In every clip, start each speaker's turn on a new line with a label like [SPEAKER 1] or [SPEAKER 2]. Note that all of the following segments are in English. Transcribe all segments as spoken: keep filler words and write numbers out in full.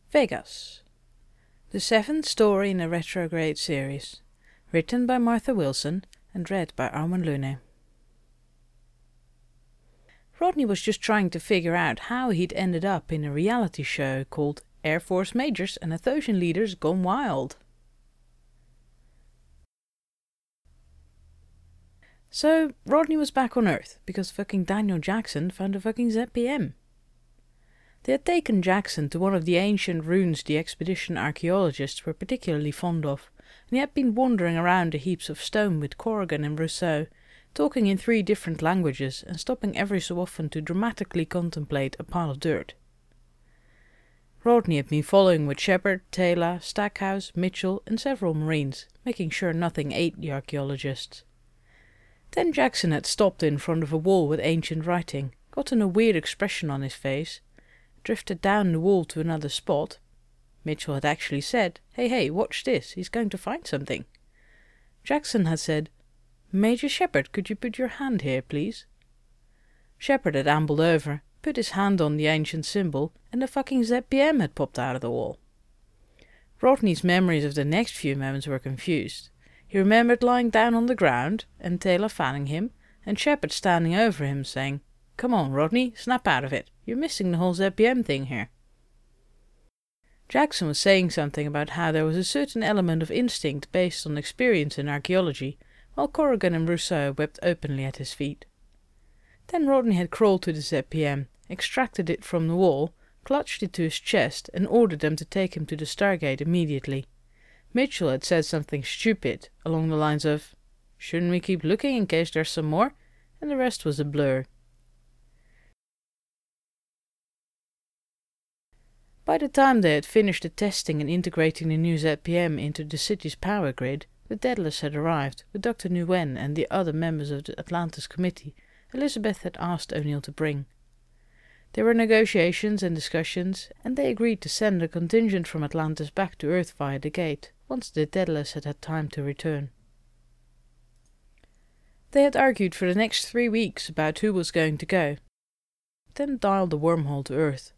[SPEAKER 1] Vegas, the seventh story in a retrograde series, written by Martha Wilson and read by Armand Lune. Rodney was just trying to figure out how he'd ended up in a reality show called Air Force Majors and Athosian Leaders Gone Wild. So Rodney was back on Earth because fucking Daniel Jackson found a fucking Z P M. They had taken Jackson to one of the ancient ruins the expedition archaeologists were particularly fond of, and he had been wandering around the heaps of stone with Corrigan and Rousseau, talking in three different languages and stopping every so often to dramatically contemplate a pile of dirt. Rodney had been following with Shepard, Taylor, Stackhouse, Mitchell and several Marines, making sure nothing ate the archaeologists. Then Jackson had stopped in front of a wall with ancient writing, gotten a weird expression on his face, drifted down the wall to another spot. Mitchell had actually said, "Hey, hey, watch this, he's going to find something." Jackson had said, "Major Shepard, could you put your hand here, please?" Shepard had ambled over, put his hand on the ancient symbol, and the fucking Z P M had popped out of the wall. Rodney's memories of the next few moments were confused. He remembered lying down on the ground, and Taylor fanning him, and Shepard standing over him saying, "Come on, Rodney, snap out of it. You're missing the whole Z P M thing here." Jackson was saying something about how there was a certain element of instinct based on experience in archaeology, while Corrigan and Rousseau wept openly at his feet. Then Rodney had crawled to the Z P M, extracted it from the wall, clutched it to his chest, and ordered them to take him to the Stargate immediately. Mitchell had said something stupid, along the lines of, "Shouldn't we keep looking in case there's some more?" and the rest was a blur. By the time they had finished the testing and integrating the new Z P M into the city's power grid, the Daedalus had arrived, with Doctor Nguyen and the other members of the Atlantis Committee Elizabeth had asked O'Neill to bring. There were negotiations and discussions, and they agreed to send a contingent from Atlantis back to Earth via the gate, once the Daedalus had had time to return. They had argued for the next three weeks about who was going to go, then dialed the wormhole to Earth.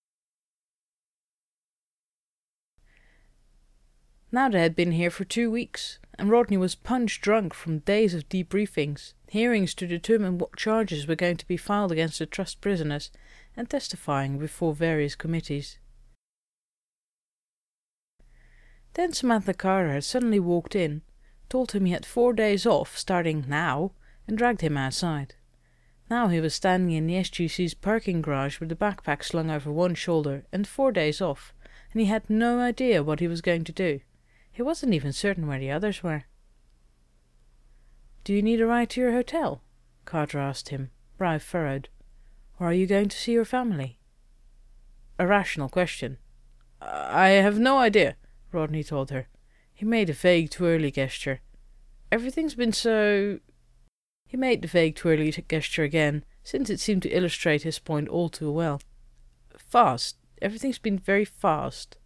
[SPEAKER 1] Now they had been here for two weeks, and Rodney was punch drunk from days of debriefings, hearings to determine what charges were going to be filed against the trust prisoners, and testifying before various committees. Then Samantha Carter had suddenly walked in, told him he had four days off starting now, and dragged him outside. Now he was standing in the S G C's parking garage with the backpack slung over one shoulder and four days off, and he had no idea what he was going to do. He wasn't even certain where the others were. "Do you need a ride to your hotel?" Carter asked him, brow furrowed. "Or are you going to see your family?" A rational question. "I have no idea," Rodney told her. He made a vague twirly gesture. "Everything's been so—" He made the vague twirly gesture again, since it seemed to illustrate his point all too well. "Fast. Everything's been very fast."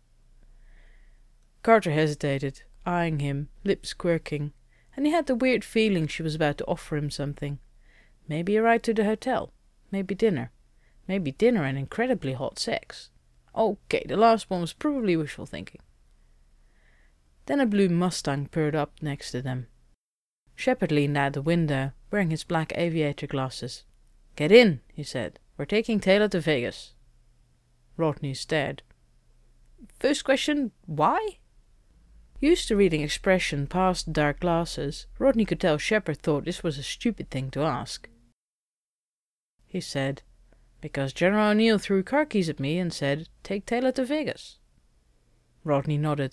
[SPEAKER 1] Carter hesitated, eyeing him, lips quirking, and he had the weird feeling she was about to offer him something. Maybe a ride to the hotel. Maybe dinner. Maybe dinner and incredibly hot sex. Okay, the last one was probably wishful thinking. Then a blue Mustang purred up next to them. Shepard leaned out the window, wearing his black aviator glasses. "Get in," he said. "We're taking Taylor to Vegas." Rodney stared. "First question, why?" Used to reading expression past the dark glasses, Rodney could tell Shepard thought this was a stupid thing to ask. He said, "Because General O'Neill threw car keys at me and said, 'Take Taylor to Vegas.'" Rodney nodded.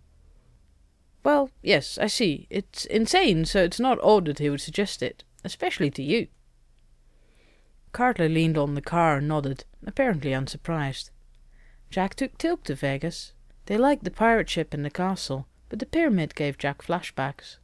[SPEAKER 1] "Well, yes, I see. It's insane, so it's not odd that he would suggest it, especially to you." Carter leaned on the car and nodded, apparently unsurprised. Jack took Tilk to Vegas. They liked the pirate ship and the castle, but the pyramid gave Jack flashbacks.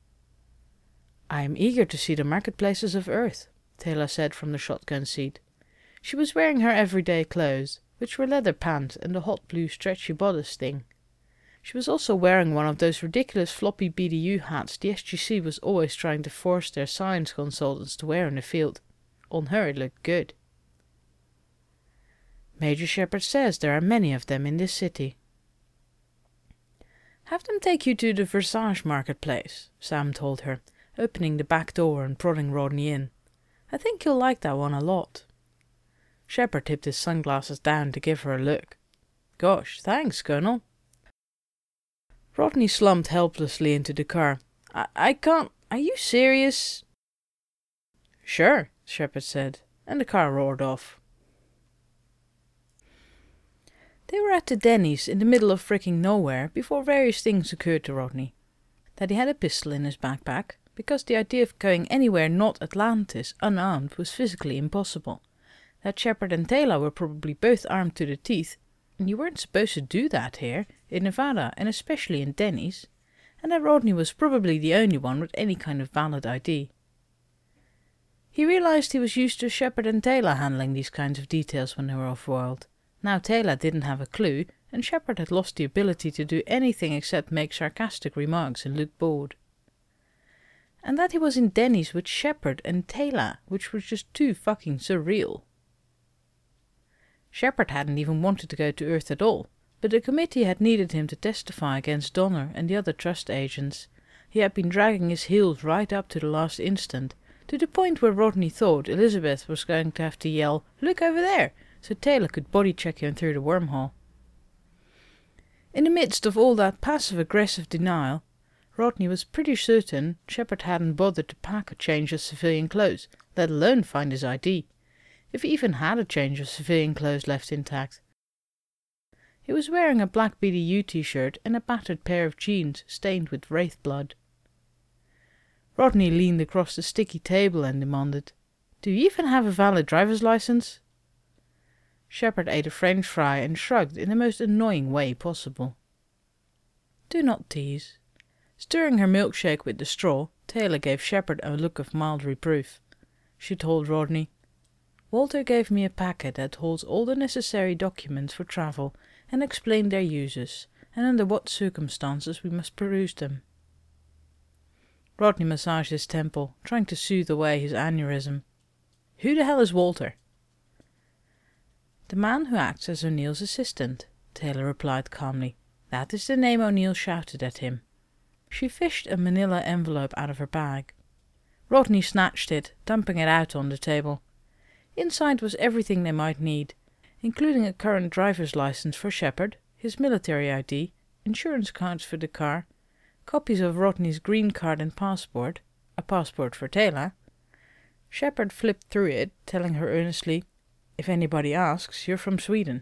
[SPEAKER 1] "I am eager to see the marketplaces of Earth," Taylor said from the shotgun seat. She was wearing her everyday clothes, which were leather pants and the hot blue stretchy bodice thing. She was also wearing one of those ridiculous floppy B D U hats the S G C was always trying to force their science consultants to wear in the field. On her it looked good. Major Shepherd says there are many of them in this city. Have them take you to the Versailles marketplace, Sam told her, opening the back door and prodding Rodney in. I think you'll like that one a lot. Shepherd tipped his sunglasses down to give her a look. Gosh, thanks, Colonel. Rodney slumped helplessly into the car. I, I can't... Are you serious? Sure, Shepherd said, and the car roared off. They were at the Denny's in the middle of fricking nowhere before various things occurred to Rodney. That he had a pistol in his backpack, because the idea of going anywhere not Atlantis unarmed was physically impossible. That Shepherd and Taylor were probably both armed to the teeth, and you weren't supposed to do that here, in Nevada, and especially in Denny's, and that Rodney was probably the only one with any kind of valid I D. He realized he was used to Shepherd and Taylor handling these kinds of details when they were off-world. Now Taylor didn't have a clue, and Shepherd had lost the ability to do anything except make sarcastic remarks and look bored. And that he was in Denny's with Shepherd and Taylor, which was just too fucking surreal. Shepherd hadn't even wanted to go to Earth at all, but the committee had needed him to testify against Donner and the other trust agents. He had been dragging his heels right up to the last instant, to the point where Rodney thought Elizabeth was going to have to yell, "Look over there!" so Taylor could body-check him through the wormhole. In the midst of all that passive-aggressive denial, Rodney was pretty certain Shepherd hadn't bothered to pack a change of civilian clothes, let alone find his I D, if he even had a change of civilian clothes left intact. He was wearing a black B D U t-shirt and a battered pair of jeans stained with wraith blood. Rodney leaned across the sticky table and demanded, "Do you even have a valid driver's license?" Shepherd ate a French fry and shrugged in the most annoying way possible. "Do not tease." Stirring her milkshake with the straw, Taylor gave Shepherd a look of mild reproof. She told Rodney, "Walter gave me a packet that holds all the necessary documents for travel and explained their uses, and under what circumstances we must peruse them." Rodney massaged his temple, trying to soothe away his aneurysm. "Who the hell is Walter?" "The man who acts as O'Neill's assistant," Taylor replied calmly. "That is the name O'Neill shouted at him." She fished a manila envelope out of her bag. Rodney snatched it, dumping it out on the table. Inside was everything they might need, including a current driver's license for Shepherd, his military I D, insurance cards for the car, copies of Rodney's green card and passport, a passport for Taylor. Shepherd flipped through it, telling her earnestly, "If anybody asks, you're from Sweden."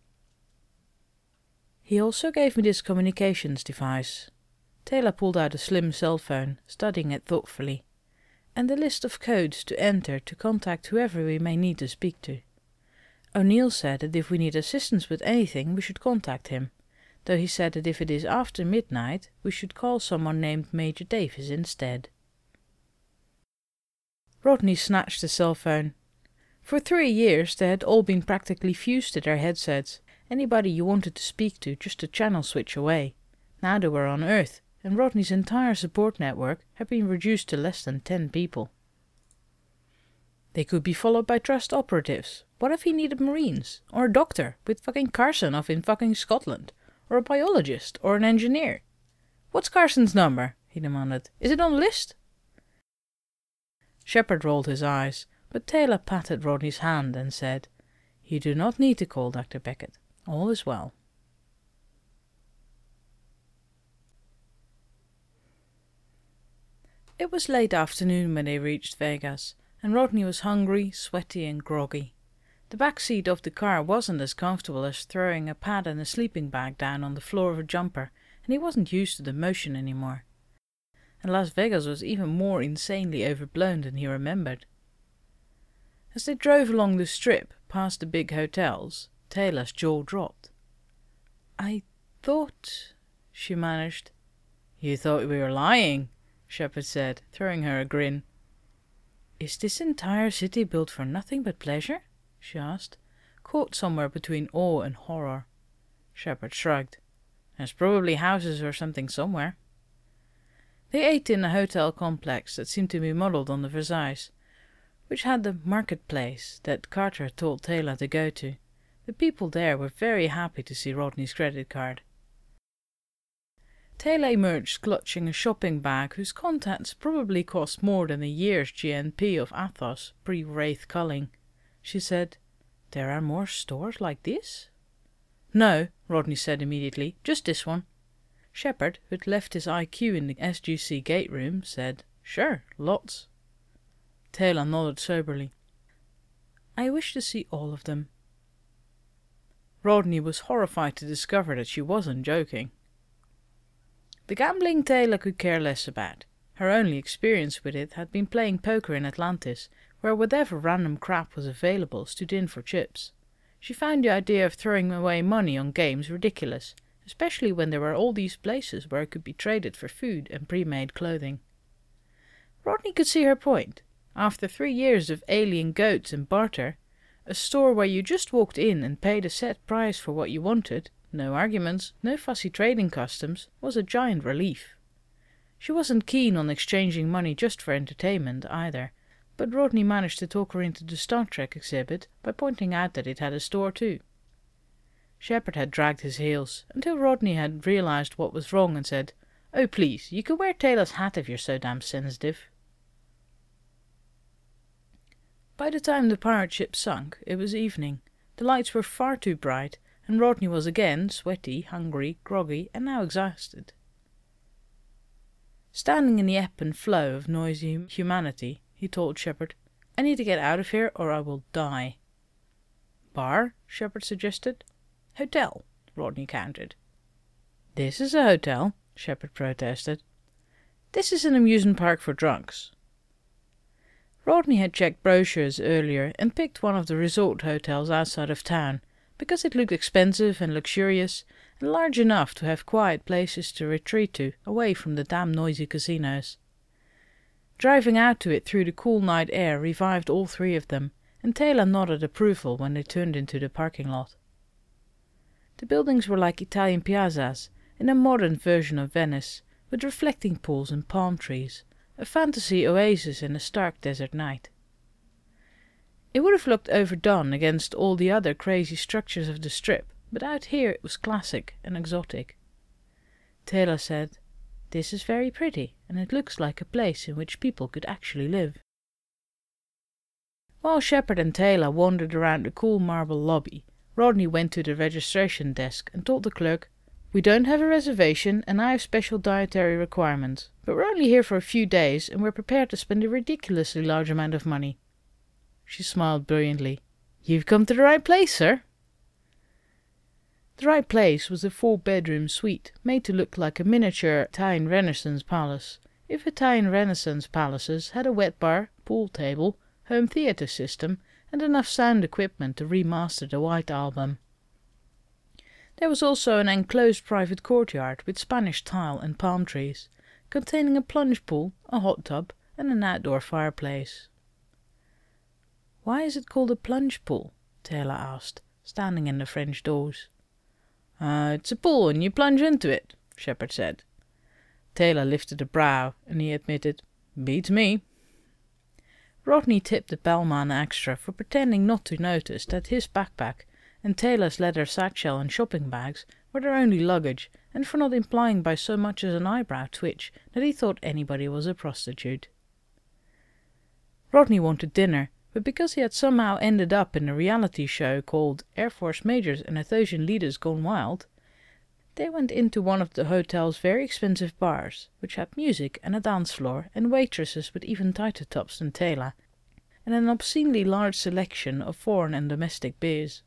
[SPEAKER 1] "He also gave me this communications device." Taylor pulled out a slim cell phone, studying it thoughtfully, "and a list of codes to enter to contact whoever we may need to speak to. O'Neill said that if we need assistance with anything, we should contact him, though he said that if it is after midnight, we should call someone named Major Davis instead." Rodney snatched the cell phone. For three years they had all been practically fused to their headsets, anybody you wanted to speak to just a channel switch away. Now they were on Earth, and Rodney's entire support network had been reduced to less than ten people. They could be followed by trust operatives. What if he needed Marines? Or a doctor, with fucking Carson off in fucking Scotland? Or a biologist? Or an engineer? "What's Carson's number?" he demanded. "Is it on the list?" Shepherd rolled his eyes, but Taylor patted Rodney's hand and said, "You do not need to call Doctor Beckett. All is well." It was late afternoon when they reached Vegas, and Rodney was hungry, sweaty and groggy. The back seat of the car wasn't as comfortable as throwing a pad and a sleeping bag down on the floor of a jumper, and he wasn't used to the motion anymore. And Las Vegas was even more insanely overblown than he remembered. As they drove along the strip, past the big hotels, Taylor's jaw dropped. "I thought," she managed. "You thought we were lying," Shepherd said, throwing her a grin. "Is this entire city built for nothing but pleasure?" she asked, caught somewhere between awe and horror. Shepherd shrugged. "There's probably houses or something somewhere." They ate in a hotel complex that seemed to be modelled on the Versailles, which had the marketplace that Carter told Taylor to go to, The people there were very happy to see Rodney's credit card. Taylor emerged clutching a shopping bag whose contents probably cost more than a year's G N P of Athos pre-Wraith culling. She said, "There are more stores like this?" "No," Rodney said immediately, "just this one." Shepard, who'd left his I Q in the S G C gate room, said, "Sure, lots." Taylor nodded soberly. "I wish to see all of them." Rodney was horrified to discover that she wasn't joking. The gambling Taylor could care less about. Her only experience with it had been playing poker in Atlantis, where whatever random crap was available stood in for chips. She found the idea of throwing away money on games ridiculous, especially when there were all these places where it could be traded for food and pre-made clothing. Rodney could see her point. After three years of alien goats and barter, a store where you just walked in and paid a set price for what you wanted, no arguments, no fussy trading customs, was a giant relief. She wasn't keen on exchanging money just for entertainment either, but Rodney managed to talk her into the Star Trek exhibit by pointing out that it had a store too. Shepard had dragged his heels, until Rodney had realized what was wrong and said, "Oh please, you could wear Taylor's hat if you're so damn sensitive." By the time the pirate ship sunk, it was evening. The lights were far too bright, and Rodney was again sweaty, hungry, groggy, and now exhausted. Standing in the ebb and flow of noisy humanity, he told Shepard, "I need to get out of here or I will die." "Bar?" Shepard suggested. "Hotel," Rodney countered. "This is a hotel," Shepard protested. "This is an amusement park for drunks." Rodney had checked brochures earlier and picked one of the resort hotels outside of town, because it looked expensive and luxurious, and large enough to have quiet places to retreat to, away from the damn noisy casinos. Driving out to it through the cool night air revived all three of them, and Taylor nodded approval when they turned into the parking lot. The buildings were like Italian piazzas, in a modern version of Venice, with reflecting pools and palm trees, a fantasy oasis in a stark desert night. It would have looked overdone against all the other crazy structures of the strip, but out here it was classic and exotic. Taylor said, "This is very pretty, and it looks like a place in which people could actually live." While Shepard and Taylor wandered around the cool marble lobby, Rodney went to the registration desk and told the clerk, "We don't have a reservation and I have special dietary requirements, but we're only here for a few days and we're prepared to spend a ridiculously large amount of money." She smiled brilliantly. "You've come to the right place, sir." The right place was a four-bedroom suite made to look like a miniature Italian Renaissance palace, if Italian Renaissance palaces had a wet bar, pool table, home theatre system, and enough sound equipment to remaster the White Album. There was also an enclosed private courtyard with Spanish tile and palm trees, containing a plunge pool, a hot tub, and an outdoor fireplace. "Why is it called a plunge pool?" Taylor asked, standing in the French doors. Uh, it's a pool and you plunge into it," Shepard said. Taylor lifted a brow and he admitted, "Beats me." Rodney tipped the bellman extra for pretending not to notice that his backpack and Taylor's leather satchel and shopping bags were their only luggage, and for not implying by so much as an eyebrow twitch that he thought anybody was a prostitute. Rodney wanted dinner, but because he had somehow ended up in a reality show called Air Force Majors and Athosian Leaders Gone Wild, they went into one of the hotel's very expensive bars, which had music and a dance floor and waitresses with even tighter tops than Taylor, and an obscenely large selection of foreign and domestic beers.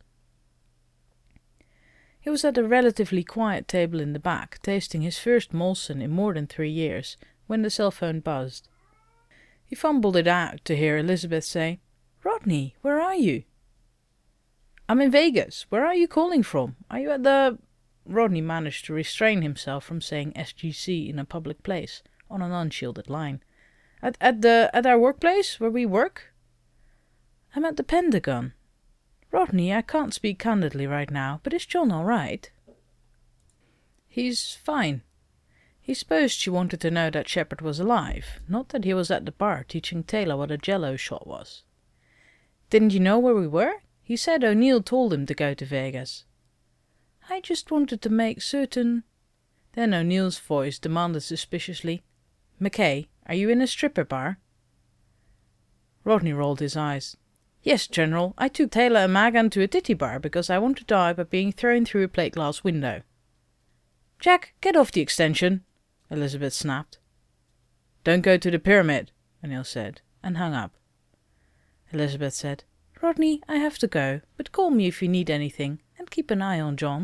[SPEAKER 1] He was at a relatively quiet table in the back, tasting his first Molson in more than three years, when the cell phone buzzed. He fumbled it out to hear Elizabeth say, "Rodney, where are you?" "I'm in Vegas. Where are you calling from? Are you at the—" Rodney managed to restrain himself from saying S G C in a public place, on an unshielded line. At, at the at our workplace, where we work?" "I'm at the Pentagon." "Rodney, I can't speak candidly right now, but is John all right?" "He's fine." He supposed she wanted to know that Shepard was alive, not that he was at the bar teaching Taylor what a jello shot was. "Didn't you know where we were?" He said O'Neill told him to go to Vegas. I just wanted to make certain... Then O'Neill's voice demanded suspiciously, McKay, are you in a stripper bar? Rodney rolled his eyes. Yes, General, I took Taylor and Magan to a titty bar because I want to die by being thrown through a plate glass window. Jack, get off the extension, Elizabeth snapped. Don't go to the pyramid, O'Neill said, and hung up. Elizabeth said, Rodney, I have to go, but call me if you need anything, and keep an eye on John.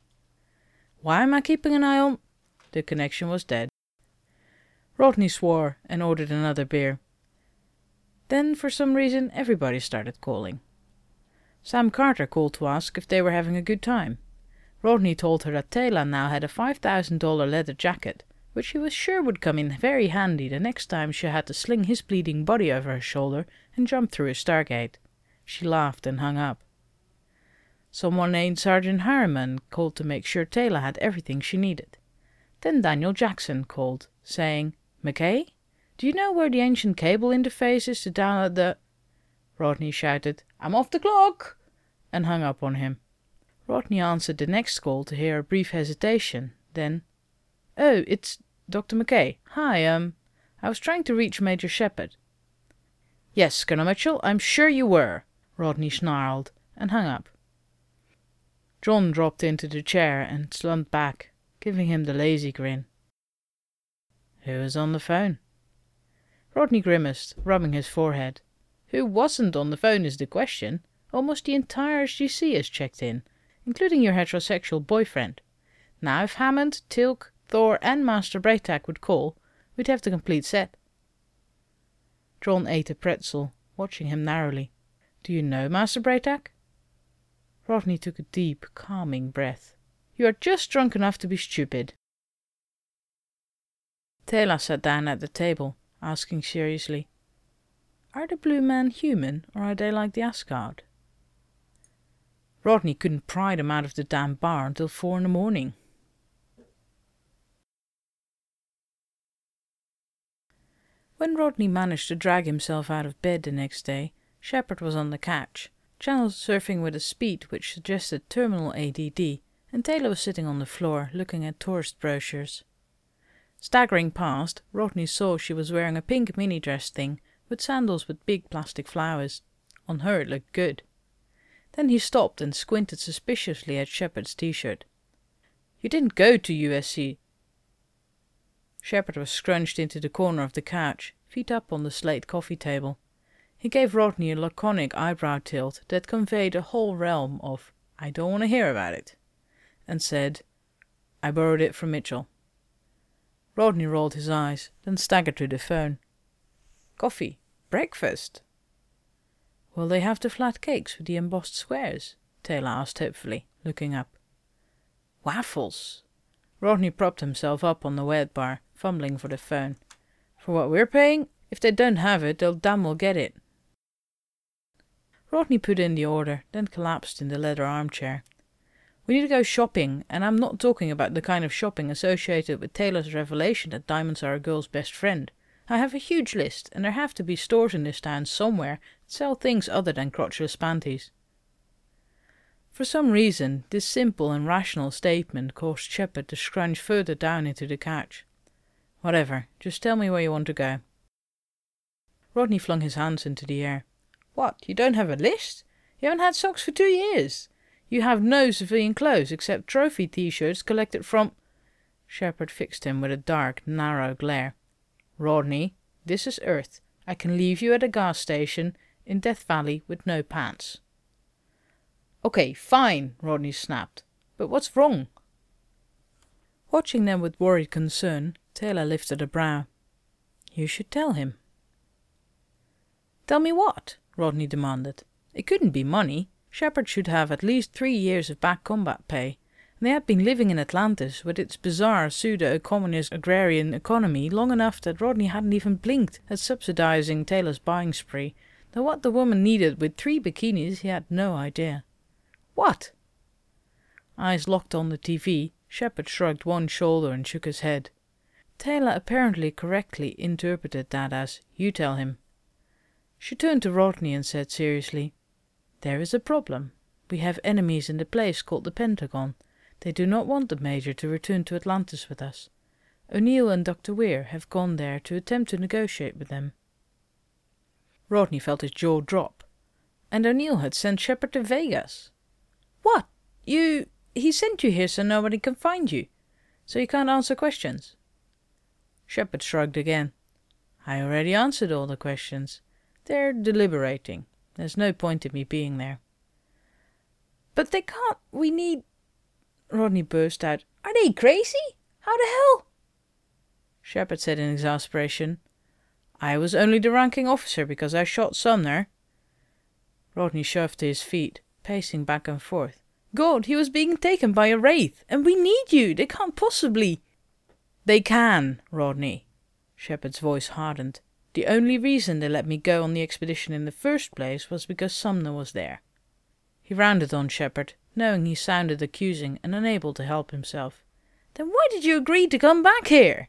[SPEAKER 1] Why am I keeping an eye on? The connection was dead. Rodney swore and ordered another beer. Then, for some reason, everybody started calling. Sam Carter called to ask if they were having a good time. Rodney told her that Taylor now had a five thousand dollars leather jacket, which he was sure would come in very handy the next time she had to sling his bleeding body over her shoulder and jump through a stargate. She laughed and hung up. Someone named Sergeant Harriman called to make sure Taylor had everything she needed. Then Daniel Jackson called, saying, McKay, do you know where the ancient cable interface is to download the... Rodney shouted, I'm off the clock, and hung up on him. Rodney answered the next call to hear a brief hesitation, then, Oh, it's Doctor McKay. Hi, um, I was trying to reach Major Shepherd. Yes, Colonel Mitchell, I'm sure you were, Rodney snarled, and hung up. John dropped into the chair and slumped back, giving him the lazy grin. Who was on the phone? Rodney grimaced, rubbing his forehead. Who wasn't on the phone is the question. Almost the entire S G C has checked in, including your heterosexual boyfriend. Now if Hammond, Tilk, Thor and Master Braytac would call, we'd have the complete set. John ate a pretzel, watching him narrowly. Do you know Master Braytac? Rodney took a deep, calming breath. You are just drunk enough to be stupid. Taylor sat down at the table, asking seriously, Are the blue men human, or are they like the Asgard? Rodney couldn't pry them out of the damn bar until four in the morning. When Rodney managed to drag himself out of bed the next day, Shepherd was on the couch, channel surfing with a speed which suggested terminal A D D, and Taylor was sitting on the floor, looking at tourist brochures. Staggering past, Rodney saw she was wearing a pink mini-dress thing, with sandals with big plastic flowers. On her it looked good. Then he stopped and squinted suspiciously at Shepherd's t-shirt. You didn't go to U S C. Shepherd was scrunched into the corner of the couch, feet up on the slate coffee table. He gave Rodney a laconic eyebrow tilt that conveyed a whole realm of, I don't want to hear about it, and said, I borrowed it from Mitchell. Rodney rolled his eyes, then staggered to the phone. Coffee? Breakfast? Will they have the flat cakes with the embossed squares? Taylor asked hopefully, looking up. Waffles? Rodney propped himself up on the wet bar, fumbling for the phone. For what we're paying? If they don't have it, they'll damn well get it. Rodney put in the order, then collapsed in the leather armchair. We need to go shopping, and I'm not talking about the kind of shopping associated with Taylor's revelation that diamonds are a girl's best friend. I have a huge list, and there have to be stores in this town somewhere that sell things other than crotchless panties. For some reason, this simple and rational statement caused Shepherd to scrunch further down into the couch. Whatever, just tell me where you want to go. Rodney flung his hands into the air. What, you don't have a list? You haven't had socks for two years. You have no civilian clothes except trophy t-shirts collected from... Shepherd fixed him with a dark, narrow glare. Rodney, this is Earth. I can leave you at a gas station in Death Valley with no pants. Okay, fine, Rodney snapped. But what's wrong? Watching them with worried concern, Taylor lifted a brow. You should tell him. Tell me what? Rodney demanded. It couldn't be money. Shepherd should have at least three years of back combat pay. They had been living in Atlantis with its bizarre pseudo-communist agrarian economy long enough that Rodney hadn't even blinked at subsidizing Taylor's buying spree, though what the woman needed with three bikinis he had no idea. What? Eyes locked on the T V, Shepherd shrugged one shoulder and shook his head. Taylor apparently correctly interpreted that as, you tell him. She turned to Rodney and said seriously, There is a problem. We have enemies in the place called the Pentagon. They do not want the Major to return to Atlantis with us. O'Neill and Doctor Weir have gone there to attempt to negotiate with them. Rodney felt his jaw drop. And O'Neill had sent Shepard to Vegas. What? You... He sent you here so nobody can find you? So you can't answer questions? Shepard shrugged again. I already answered all the questions. They're deliberating. There's no point in me being there. But they can't... We need... Rodney burst out. Are they crazy? How the hell? Shepard said in exasperation. I was only the ranking officer because I shot Sumner. Rodney shoved to his feet, pacing back and forth. God, he was being taken by a wraith, and we need you. They can't possibly... They can, Rodney. Shepard's voice hardened. The only reason they let me go on the expedition in the first place was because Sumner was there. He rounded on Shepard, knowing he sounded accusing and unable to help himself. Then why did you agree to come back here?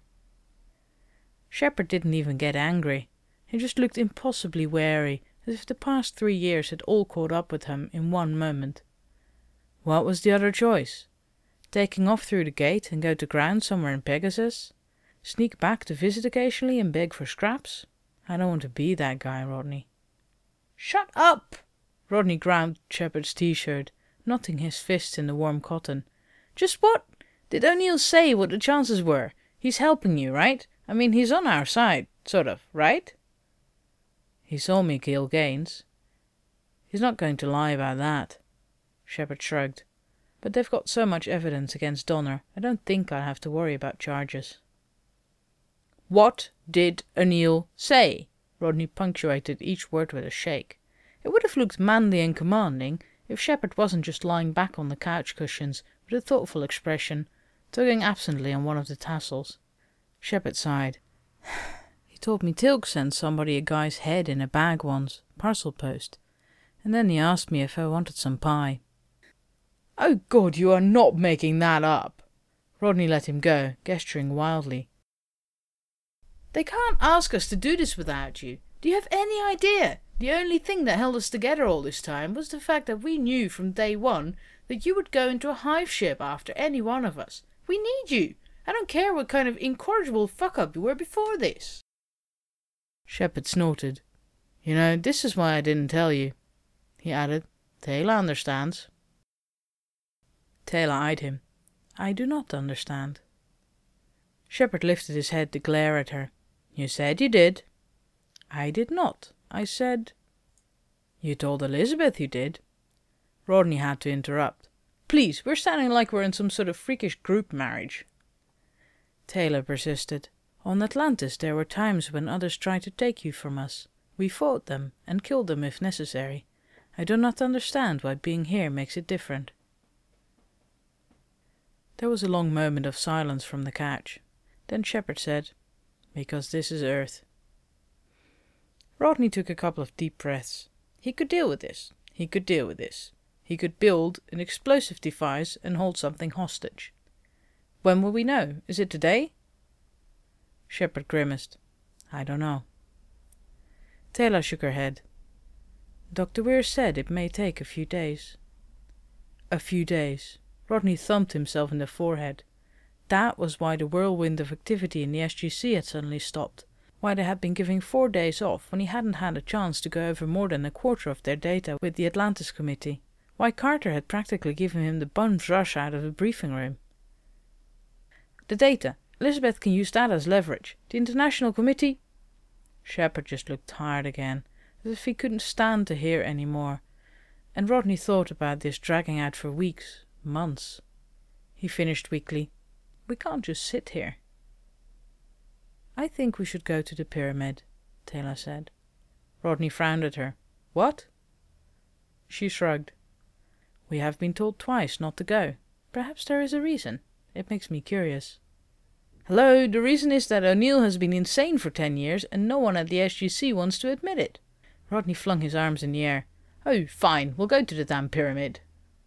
[SPEAKER 1] Shepard didn't even get angry. He just looked impossibly wary, as if the past three years had all caught up with him in one moment. What was the other choice? Taking off through the gate and go to ground somewhere in Pegasus? Sneak back to visit occasionally and beg for scraps? I don't want to be that guy, Rodney. Shut up! Rodney ground Shepard's t-shirt, knotting his fists in the warm cotton. Just what? Did O'Neill say what the chances were? He's helping you, right? I mean, he's on our side, sort of, right? He saw me kill Gaines. He's not going to lie about that. Shepard shrugged. But they've got so much evidence against Donner, I don't think I'll have to worry about charges. What did O'Neill say? Rodney punctuated each word with a shake. It would have looked manly and commanding if Shepard wasn't just lying back on the couch cushions with a thoughtful expression, tugging absently on one of the tassels. Shepard sighed. He told me Tilk sent somebody a guy's head in a bag once, parcel post, and then he asked me if I wanted some pie. Oh God, you are not making that up! Rodney let him go, gesturing wildly. They can't ask us to do this without you. Do you have any idea? The only thing that held us together all this time was the fact that we knew from day one that you would go into a hive ship after any one of us. We need you. I don't care what kind of incorrigible fuck-up you were before this. Shepard snorted. You know, this is why I didn't tell you, he added. Taylor understands. Taylor eyed him. I do not understand. Shepard lifted his head to glare at her. You said you did. I did not. I said... You told Elizabeth you did. Rodney had to interrupt. Please, we're sounding like we're in some sort of freakish group marriage. Taylor persisted. On Atlantis there were times when others tried to take you from us. We fought them, and killed them if necessary. I do not understand why being here makes it different. There was a long moment of silence from the couch. Then Shepard said, Because this is Earth. Rodney took a couple of deep breaths. He could deal with this. He could deal with this. He could build an explosive device and hold something hostage. When will we know? Is it today? Shepard grimaced. I don't know. Taylor shook her head. Doctor Weir said it may take a few days. A few days. Rodney thumped himself in the forehead. That was why the whirlwind of activity in the S G C had suddenly stopped. Why they had been giving four days off when he hadn't had a chance to go over more than a quarter of their data with the Atlantis Committee. Why Carter had practically given him the bum's rush out of the briefing room. The data. Elizabeth can use that as leverage. The International Committee... Shepard just looked tired again, as if he couldn't stand to hear any more. And Rodney thought about this dragging out for weeks, months. He finished weakly. We can't just sit here. I think we should go to the pyramid, Taylor said. Rodney frowned at her. What? She shrugged. We have been told twice not to go. Perhaps there is a reason. It makes me curious. Hello, the reason is that O'Neill has been insane for ten years and no one at the S G C wants to admit it. Rodney flung his arms in the air. Oh, fine, we'll go to the damn pyramid.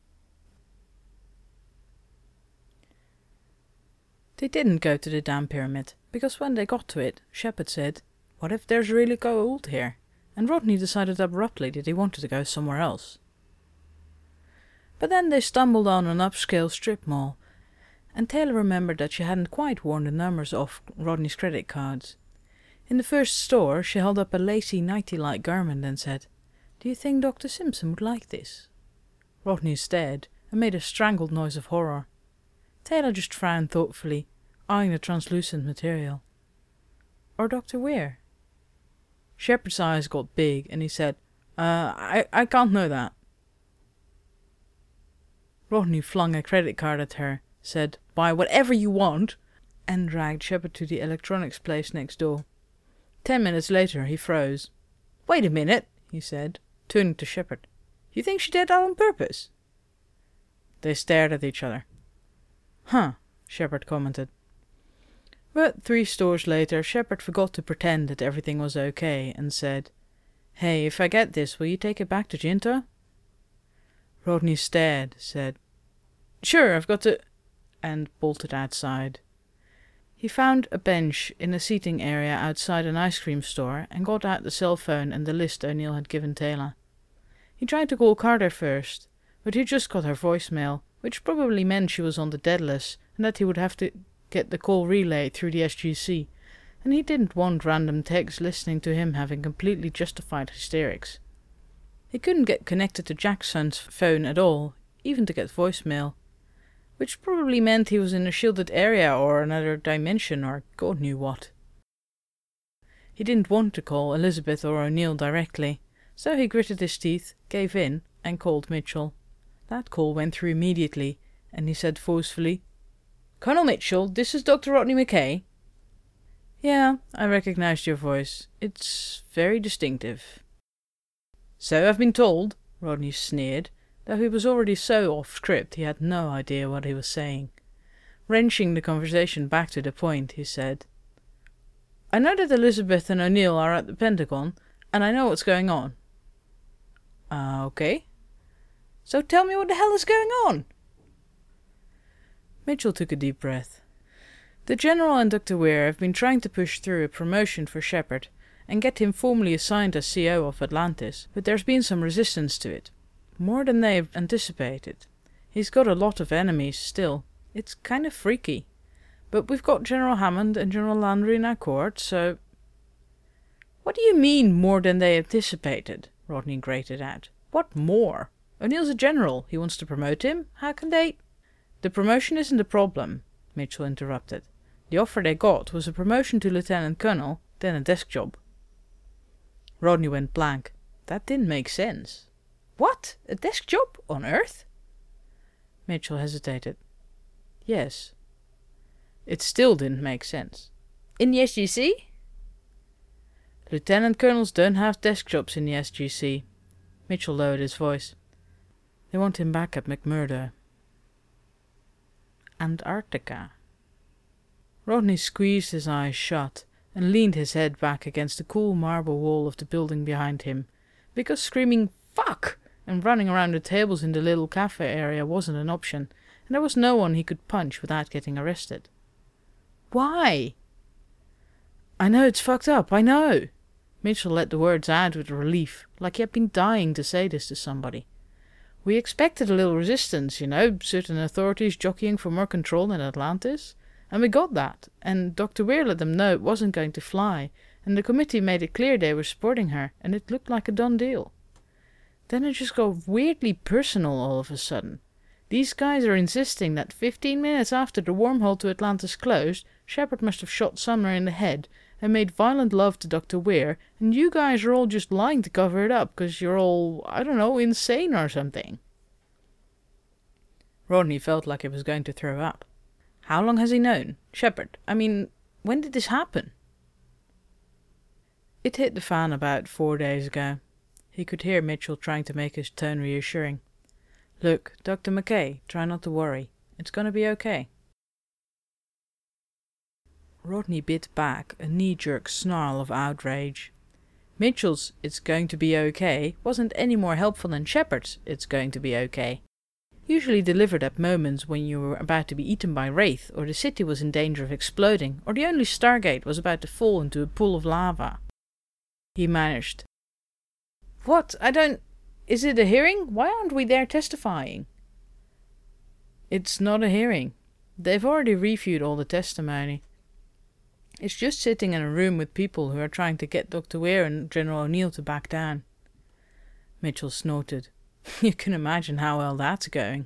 [SPEAKER 1] They didn't go to the damn pyramid, because when they got to it, Shepard said, What if there's really gold here? And Rodney decided abruptly that he wanted to go somewhere else. But then they stumbled on an upscale strip mall, and Taylor remembered that she hadn't quite worn the numbers off Rodney's credit cards. In the first store, she held up a lacy nighty-like garment and said, "Do you think Doctor Simpson would like this?" Rodney stared and made a strangled noise of horror. Taylor just frowned thoughtfully, eyeing the translucent material. "Or Doctor Weir?" Shepard's eyes got big, and he said, Uh, I, I can't know that." Rodney flung a credit card at her, said, "Buy whatever you want," and dragged Shepard to the electronics place next door. Ten minutes later he froze. "Wait a minute," he said, turning to Shepard. "You think she did that on purpose?" They stared at each other. "Huh," Shepard commented. But three stores later, Shepard forgot to pretend that everything was okay and said, "Hey, if I get this, will you take it back to Jinto?" Rodney stared, said, "Sure, I've got to," and bolted outside. He found a bench in a seating area outside an ice cream store and got out the cell phone and the list O'Neill had given Taylor. He tried to call Carter first, but he just got her voicemail, which probably meant she was on the dead list and that he would have to get the call relayed through the S G C, and he didn't want random techs listening to him having completely justified hysterics. He couldn't get connected to Jackson's phone at all, even to get voicemail, which probably meant he was in a shielded area or another dimension or God knew what. He didn't want to call Elizabeth or O'Neill directly, so he gritted his teeth, gave in, and called Mitchell. That call went through immediately, and he said forcefully, "Colonel Mitchell, this is Doctor Rodney McKay." "Yeah, I recognized your voice. It's very distinctive." "So I've been told," Rodney sneered, though he was already so off script he had no idea what he was saying. Wrenching the conversation back to the point, he said, "I know that Elizabeth and O'Neill are at the Pentagon, and I know what's going on." Uh, okay. "So tell me what the hell is going on?" Mitchell took a deep breath. "The General and Doctor Weir have been trying to push through a promotion for Shepard and get him formally assigned as C O of Atlantis, but there's been some resistance to it. More than they've anticipated. He's got a lot of enemies still. It's kind of freaky. But we've got General Hammond and General Landry in our court, so—" "What do you mean, more than they anticipated?" Rodney grated out. "What more? O'Neill's a general. He wants to promote him. How can they—" "The promotion isn't the problem," Mitchell interrupted. "The offer they got was a promotion to lieutenant colonel, then a desk job." Rodney went blank. That didn't make sense. "What? A desk job? On Earth?" Mitchell hesitated. "Yes." It still didn't make sense. "In the S G C?" "Lieutenant colonels don't have desk jobs in the S G C." Mitchell lowered his voice. "They want him back at McMurdo." Antarctica. Rodney squeezed his eyes shut and leaned his head back against the cool marble wall of the building behind him, because screaming "fuck" and running around the tables in the little cafe area wasn't an option, and there was no one he could punch without getting arrested. "Why?" "I know it's fucked up, I know." Mitchell let the words out with relief, like he had been dying to say this to somebody. "We expected a little resistance, you know, certain authorities jockeying for more control in Atlantis. And we got that, and Doctor Weir let them know it wasn't going to fly, and the committee made it clear they were supporting her, and it looked like a done deal. Then it just got weirdly personal all of a sudden. These guys are insisting that fifteen minutes after the wormhole to Atlantis closed, Shepard must have shot Sumner in the head and made violent love to Doctor Weir, and you guys are all just lying to cover it up, because you're all, I don't know, insane or something." Rodney felt like he was going to throw up. "How long has he known? Shepard, I mean, when did this happen?" It hit the fan about four days ago. He could hear Mitchell trying to make his tone reassuring. "Look, Doctor McKay, try not to worry. It's gonna be okay." Rodney bit back a knee-jerk snarl of outrage. Mitchell's "it's going to be okay" wasn't any more helpful than Shepard's "it's going to be okay." Usually delivered at moments when you were about to be eaten by Wraith, or the city was in danger of exploding, or the only Stargate was about to fall into a pool of lava. He managed. "What? I don't... Is it a hearing? Why aren't we there testifying?" It's not a hearing. They've already reviewed all the testimony. It's just sitting in a room with people who are trying to get Doctor Weir and General O'Neill to back down. Mitchell snorted. You can imagine how well that's going.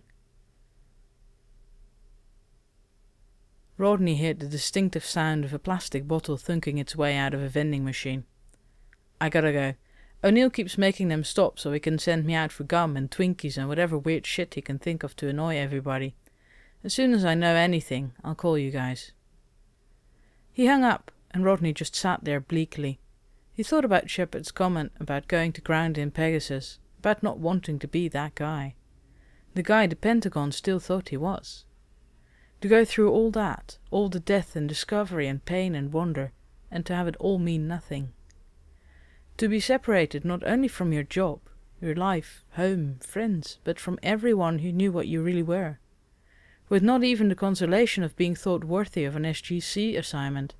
[SPEAKER 1] Rodney heard the distinctive sound of a plastic bottle thunking its way out of a vending machine. I gotta go. O'Neill keeps making them stop so he can send me out for gum and Twinkies and whatever weird shit he can think of to annoy everybody. As soon as I know anything, I'll call you guys. He hung up, and Rodney just sat there bleakly. He thought about Shepard's comment about going to ground in Pegasus, about not wanting to be that guy. The guy the Pentagon still thought he was. To go through all that, all the death and discovery and pain and wonder, and to have it all mean nothing. To be separated not only from your job, your life, home, friends, but from everyone who knew what you really were, with not even the consolation of being thought worthy of an S G C assignment.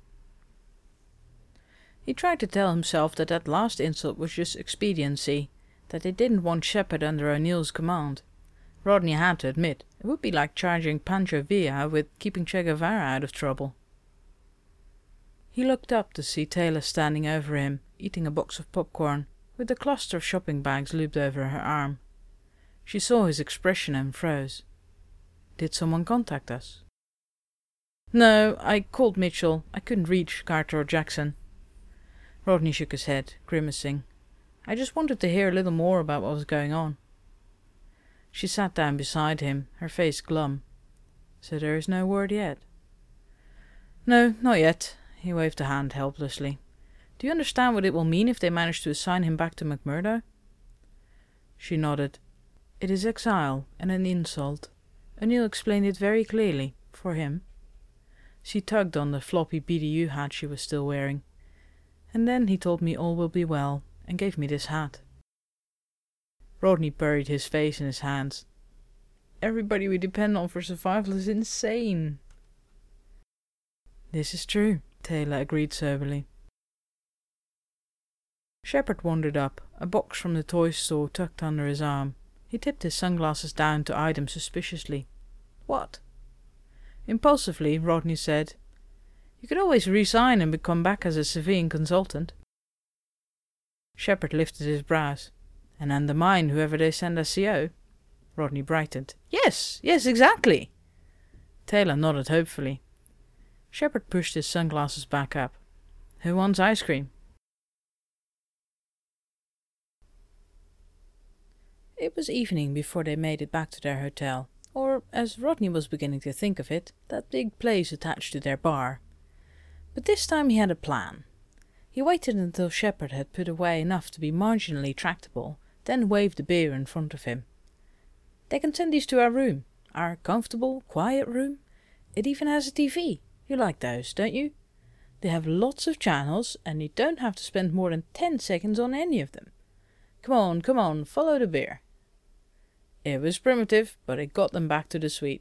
[SPEAKER 1] He tried to tell himself that that last insult was just expediency, that they didn't want Shepard under O'Neill's command. Rodney had to admit, it would be like charging Pancho Villa with keeping Che Guevara out of trouble. He looked up to see Taylor standing over him, eating a box of popcorn, with a cluster of shopping bags looped over her arm. She saw his expression and froze. Did someone contact us? No, I called Mitchell. I couldn't reach Carter or Jackson. Rodney shook his head, grimacing. I just wanted to hear a little more about what was going on. She sat down beside him, her face glum. So there is no word yet? No, not yet. He waved a hand helplessly. Do you understand what it will mean if they manage to assign him back to McMurdo? She nodded. It is exile and an insult. O'Neill explained it very clearly, for him. She tugged on the floppy B D U hat she was still wearing. And then he told me all will be well, and gave me this hat. Rodney buried his face in his hands. Everybody we depend on for survival is insane. This is true, Taylor agreed soberly. Shepard wandered up, a box from the toy store tucked under his arm. He tipped his sunglasses down to eye them suspiciously. What? Impulsively, Rodney said, You could always resign and come back as a civilian consultant. Shepard lifted his brows. And undermine whoever they send as C O? Rodney brightened. Yes, yes, exactly. Taylor nodded hopefully. Shepard pushed his sunglasses back up. Who wants ice cream? It was evening before they made it back to their hotel, or, as Rodney was beginning to think of it, that big place attached to their bar. But this time he had a plan. He waited until Shepard had put away enough to be marginally tractable, then waved the beer in front of him. They can send these to our room, our comfortable, quiet room. It even has a T V. You like those, don't you? They have lots of channels, and you don't have to spend more than ten seconds on any of them. Come on, come on, follow the beer. It was primitive, but it got them back to the suite.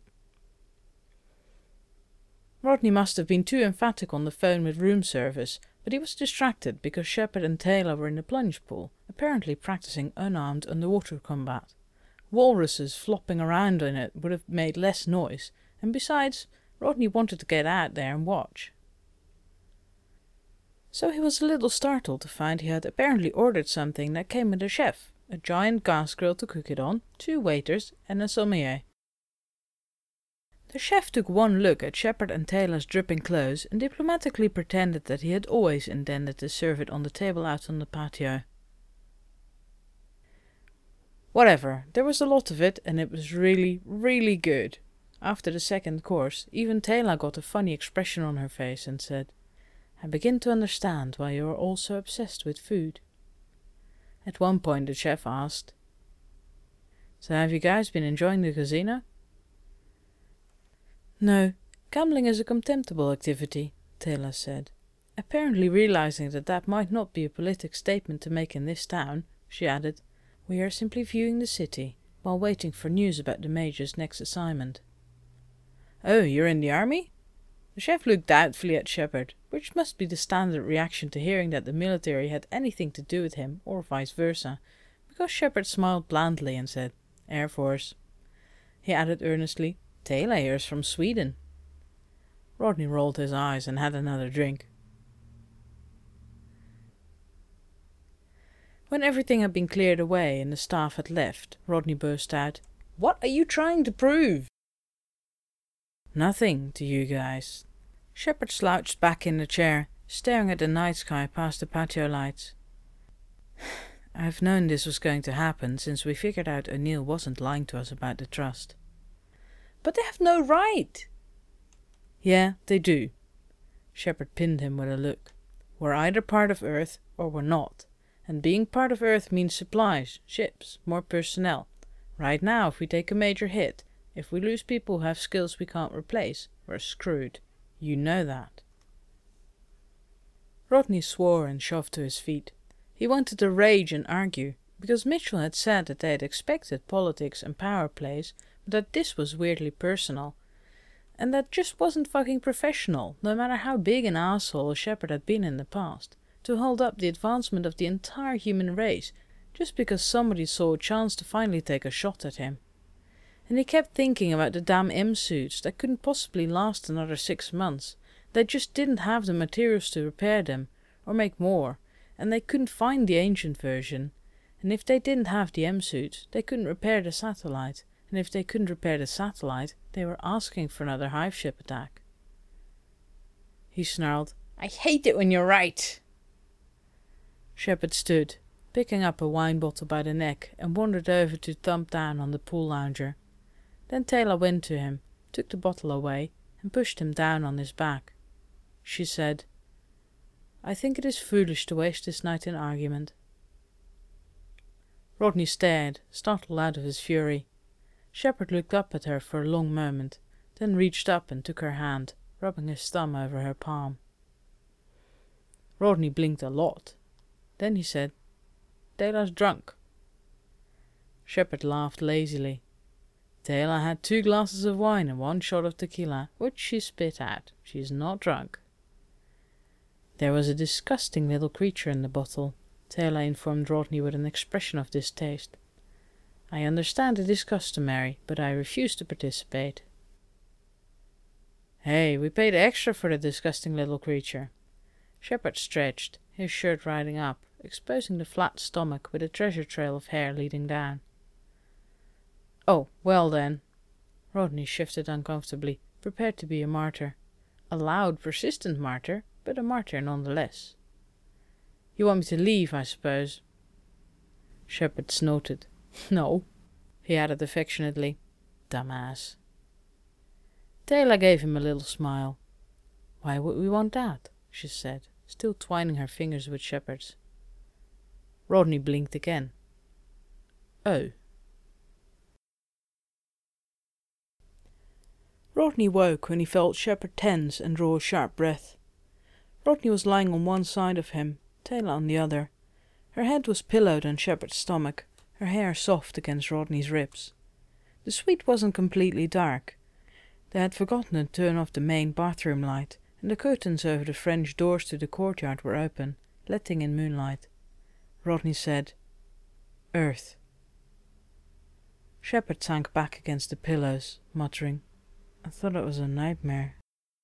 [SPEAKER 1] Rodney must have been too emphatic on the phone with room service, but he was distracted because Shepard and Taylor were in the plunge pool, apparently practicing unarmed underwater combat. Walruses flopping around in it would have made less noise, and besides, Rodney wanted to get out there and watch. So he was a little startled to find he had apparently ordered something that came with a chef, a giant gas grill to cook it on, two waiters, and a sommelier. The chef took one look at Shepard and Taylor's dripping clothes and diplomatically pretended that he had always intended to serve it on the table out on the patio. Whatever, there was a lot of it, and it was really, really good. After the second course, even Taylor got a funny expression on her face and said, I begin to understand why you are all so obsessed with food. At one point the chef asked, So have you guys been enjoying the casino? No, gambling is a contemptible activity, Taylor said. Apparently realizing that that might not be a politic statement to make in this town, she added, We are simply viewing the city, while waiting for news about the Major's next assignment. Oh, you're in the army? The chef looked doubtfully at Shepard, which must be the standard reaction to hearing that the military had anything to do with him, or vice versa, because Shepard smiled blandly and said, Air Force. He added earnestly, Taylor here's from Sweden. Rodney rolled his eyes and had another drink. When everything had been cleared away and the staff had left, Rodney burst out, "What are you trying to prove?" "Nothing to you guys." Shepard slouched back in the chair, staring at the night sky past the patio lights. "I've known this was going to happen since we figured out O'Neill wasn't lying to us about the trust." "But they have no right!" "Yeah, they do." Shepard pinned him with a look. "We're either part of Earth or we're not. And being part of Earth means supplies, ships, more personnel. Right now, if we take a major hit, if we lose people who have skills we can't replace, we're screwed. You know that." Rodney swore and shoved to his feet. He wanted to rage and argue, because Mitchell had said that they had expected politics and power plays, but that this was weirdly personal. And that just wasn't fucking professional, no matter how big an asshole Shepard had been in the past, to hold up the advancement of the entire human race just because somebody saw a chance to finally take a shot at him. And he kept thinking about the damn M-suits that couldn't possibly last another six months. They just didn't have the materials to repair them, or make more, and they couldn't find the ancient version. And if they didn't have the M-suits, they couldn't repair the satellite, and if they couldn't repair the satellite, they were asking for another hive ship attack. He snarled, "I hate it when you're right!" Shepard stood, picking up a wine bottle by the neck, and wandered over to thump down on the pool lounger. Then Taylor went to him, took the bottle away, and pushed him down on his back. She said, "I think it is foolish to waste this night in argument." Rodney stared, startled out of his fury. Shepard looked up at her for a long moment, then reached up and took her hand, rubbing his thumb over her palm. Rodney blinked a lot. Then he said, "Taylor's drunk." Shepard laughed lazily. "Taylor had two glasses of wine and one shot of tequila, which she spit out. She's not drunk." There was a disgusting little creature in the bottle, Taylor informed Rodney with an expression of distaste. "I understand it is customary, but I refuse to participate." "Hey, we paid extra for the disgusting little creature." Shepard stretched, his shirt riding up, exposing the flat stomach with a treasure trail of hair leading down. "Oh, well then." Rodney shifted uncomfortably, prepared to be a martyr. A loud, persistent martyr, but a martyr nonetheless. "You want me to leave, I suppose?" Shepard snorted. "No," he added affectionately. "Dumbass." Taylor gave him a little smile. "Why would we want that?" she said, still twining her fingers with Shepard's. Rodney blinked again. "Oh." Rodney woke when he felt Shepard tense and draw a sharp breath. Rodney was lying on one side of him, Taylor on the other. Her head was pillowed on Shepard's stomach, her hair soft against Rodney's ribs. The suite wasn't completely dark. They had forgotten to turn off the main bathroom light, and the curtains over the French doors to the courtyard were open, letting in moonlight. Rodney said, "Earth." Shepard sank back against the pillows, muttering, "I thought it was a nightmare."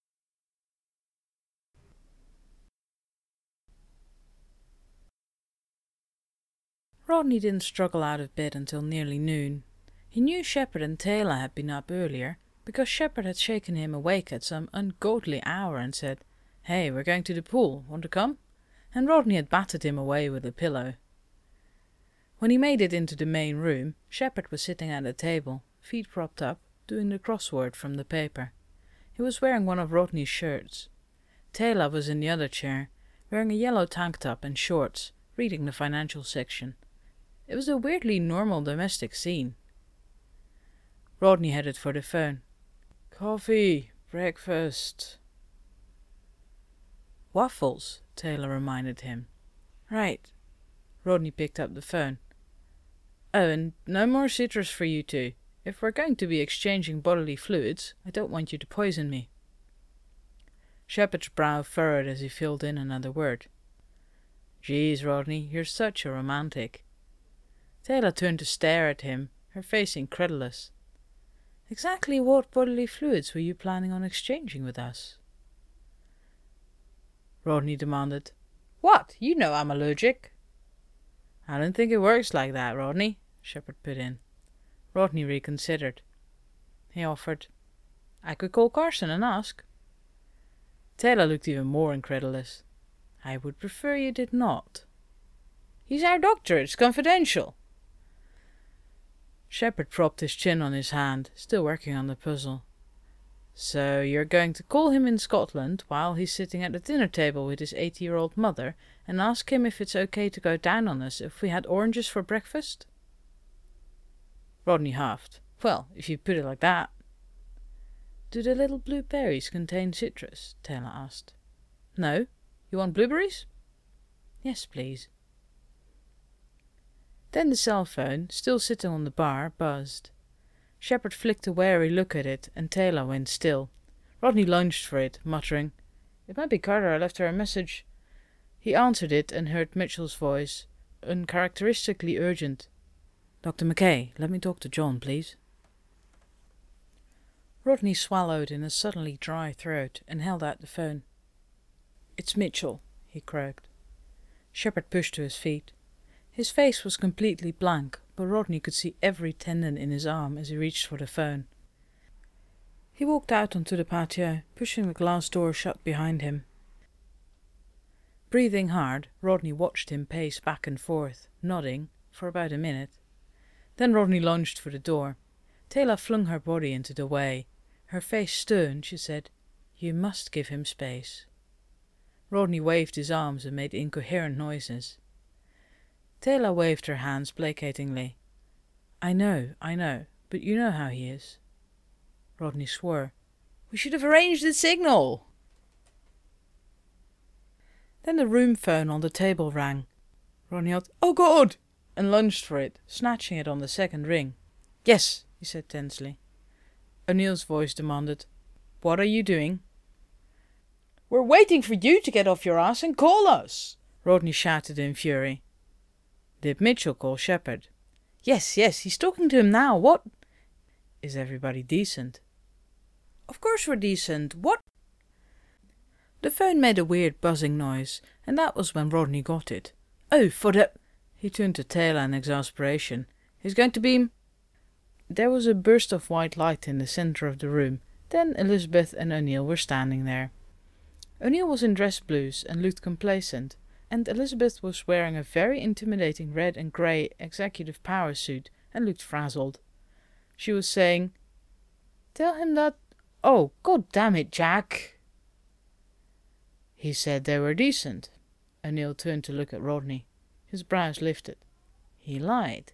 [SPEAKER 1] Rodney didn't struggle out of bed until nearly noon. He knew Shepard and Taylor had been up earlier, because Shepard had shaken him awake at some ungodly hour and said, "Hey, we're going to the pool, want to come?" And Rodney had battered him away with a pillow. When he made it into the main room, Shepard was sitting at a table, feet propped up, doing the crossword from the paper. He was wearing one of Rodney's shirts. Taylor was in the other chair, wearing a yellow tank top and shorts, reading the financial section. It was a weirdly normal domestic scene. Rodney headed for the phone. "Coffee, breakfast." "Waffles," Taylor reminded him. "Right." Rodney picked up the phone. "Oh, and no more citrus for you two. If we're going to be exchanging bodily fluids, I don't want you to poison me." Shepard's brow furrowed as he filled in another word. "Geez, Rodney, you're such a romantic." Taylor turned to stare at him, her face incredulous. Exactly what bodily fluids were you planning on exchanging with us? Rodney demanded. What? You know I'm allergic. I don't think it works like that, Rodney, Shepard put in. Rodney reconsidered. He offered, I could call Carson and ask. Taylor looked even more incredulous. I would prefer you did not. He's our doctor, it's confidential. Shepard propped his chin on his hand, still working on the puzzle. So you're going to call him in Scotland while he's sitting at the dinner table with his eighty-year-old mother and ask him if it's okay to go down on us if we had oranges for breakfast? Rodney huffed. Well, if you put it like that. Do the little blue berries contain citrus? Taylor asked. No. You want blueberries? Yes, please. Then the cell phone, still sitting on the bar, buzzed. Shepard flicked a wary look at it, and Taylor went still. Rodney lunged for it, muttering, It might be Carter, I left her a message. He answered it and heard Mitchell's voice, uncharacteristically urgent. Doctor McKay, let me talk to John, please. Rodney swallowed in a suddenly dry throat and held out the phone. It's Mitchell, he croaked. Shepard pushed to his feet. His face was completely blank, but Rodney could see every tendon in his arm as he reached for the phone. He walked out onto the patio, pushing the glass door shut behind him. Breathing hard, Rodney watched him pace back and forth, nodding, for about a minute. Then Rodney lunged for the door. Taylor flung her body into the way. Her face stern, she said, You must give him space. Rodney waved his arms and made incoherent noises. Taylor waved her hands placatingly. I know, I know, but you know how he is. Rodney swore. We should have arranged the signal. Then the room phone on the table rang. Rodney yelled, Oh God! and lunged for it, snatching it on the second ring. Yes, he said tensely. O'Neill's voice demanded, What are you doing? We're waiting for you to get off your ass and call us, Rodney shouted in fury. Did Mitchell call Shepard? Yes, yes, he's talking to him now. What? Is everybody decent? Of course we're decent. What? The phone made a weird buzzing noise, and that was when Rodney got it. Oh, for the... He turned to Taylor in exasperation. He's going to beam... There was a burst of white light in the centre of the room. Then Elizabeth and O'Neill were standing there. O'Neill was in dress blues and looked complacent, and Elizabeth was wearing a very intimidating red and grey executive power suit and looked frazzled. She was saying, Tell him that... Oh, God damn it, Jack! He said they were decent. O'Neill turned to look at Rodney. His brows lifted. He lied.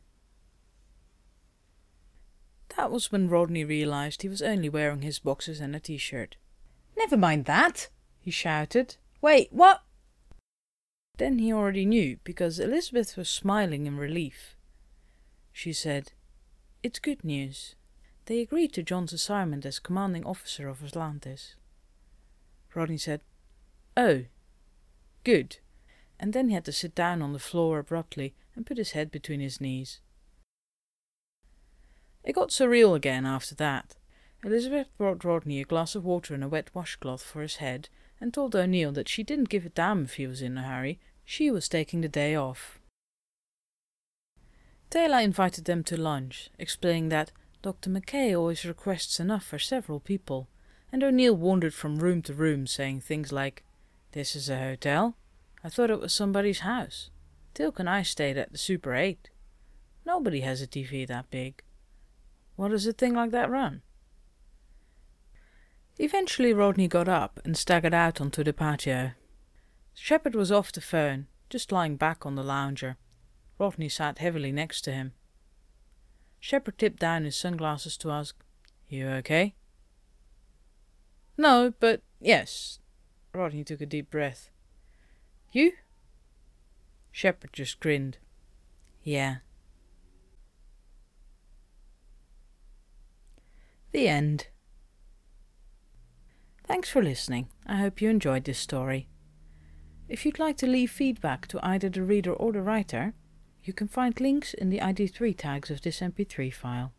[SPEAKER 1] That was when Rodney realized he was only wearing his boxers and a t-shirt. Never mind that, he shouted. Wait, what? Then he already knew, because Elizabeth was smiling in relief. She said, It's good news. They agreed to John's assignment as commanding officer of Atlantis. Rodney said, Oh, good. And then he had to sit down on the floor abruptly and put his head between his knees. It got surreal again after that. Elizabeth brought Rodney a glass of water and a wet washcloth for his head, and told O'Neill that she didn't give a damn if he was in a hurry. She was taking the day off. Taylor invited them to lunch, explaining that Doctor McKay always requests enough for several people, and O'Neill wandered from room to room saying things like, This is a hotel? I thought it was somebody's house. Tilk and I stayed at the Super eight. Nobody has a T V that big. What does a thing like that run? Eventually Rodney got up and staggered out onto the patio. Shepard was off the phone, just lying back on the lounger. Rodney sat heavily next to him. Shepard tipped down his sunglasses to ask, You okay? No, but yes. Rodney took a deep breath. You? Shepard just grinned. Yeah. The end. Thanks for listening. I hope you enjoyed this story. If you'd like to leave feedback to either the reader or the writer, you can find links in the I D three tags of this M P three file.